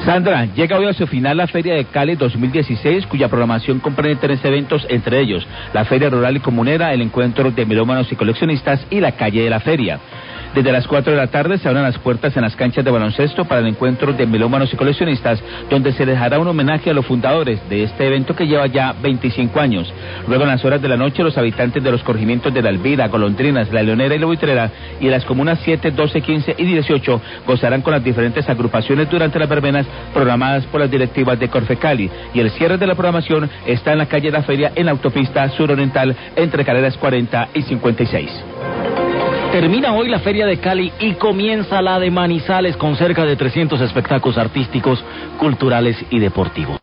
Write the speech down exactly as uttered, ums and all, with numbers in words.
Sandra, llega hoy a su final la Feria de Cali dos mil dieciséis, cuya programación comprende tres eventos, entre ellos la Feria Rural y Comunera, el Encuentro de Melómanos y Coleccionistas y la Calle de la Feria. Desde las cuatro de la tarde se abren las puertas en las canchas de baloncesto para el Encuentro de Melómanos y Coleccionistas, donde se les hará un homenaje a los fundadores de este evento que lleva ya veinticinco años. Luego, en las horas de la noche, los habitantes de los corregimientos de La Elvira, Golondrinas, La Leonera y La Buitrera y de las comunas siete, doce, quince y dieciocho gozarán con las diferentes agrupaciones durante las verbenas programadas por las directivas de Corfecali. Y el cierre de la programación está en la calle de la Feria, en la autopista suroriental entre carreras cuarenta y cincuenta y seis. Termina hoy la Feria de Cali y comienza la de Manizales con cerca de trescientos espectáculos artísticos, culturales y deportivos.